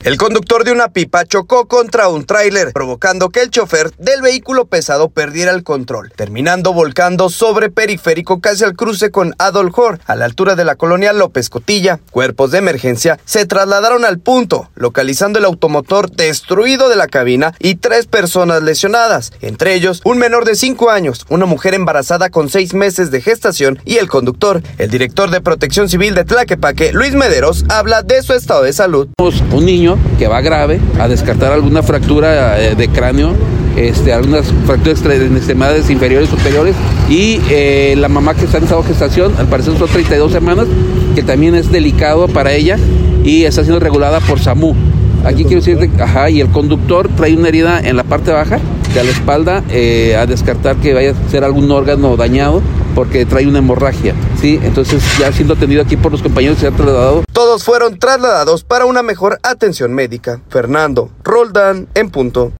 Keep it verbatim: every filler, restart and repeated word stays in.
El conductor de una pipa chocó contra un tráiler, provocando que el chofer del vehículo pesado perdiera el control, terminando volcando sobre periférico casi al cruce con Adolf Hor, a la altura de la colonia López Cotilla. Cuerpos de emergencia se trasladaron al punto, localizando el automotor destruido de la cabina y tres personas lesionadas, entre ellos un menor de cinco años, una mujer embarazada con seis meses de gestación y el conductor. El director de Protección Civil de Tlaquepaque, Luis Mederos, habla de su estado de salud. Un niño que va grave, a descartar alguna fractura de cráneo, este, algunas fracturas en extremidades inferiores, superiores, y eh, la mamá que está en estado de gestación, al parecer son treinta y dos semanas, que también es delicado para ella y está siendo regulada por SAMU. Aquí quiero decirte, ajá, y el conductor trae una herida en la parte baja de la espalda, eh, a descartar que vaya a ser algún órgano dañado, porque trae una hemorragia, ¿sí? Entonces, ya siendo atendido aquí por los compañeros, se ha trasladado. Todos fueron trasladados para una mejor atención médica. Fernando Roldán, en punto.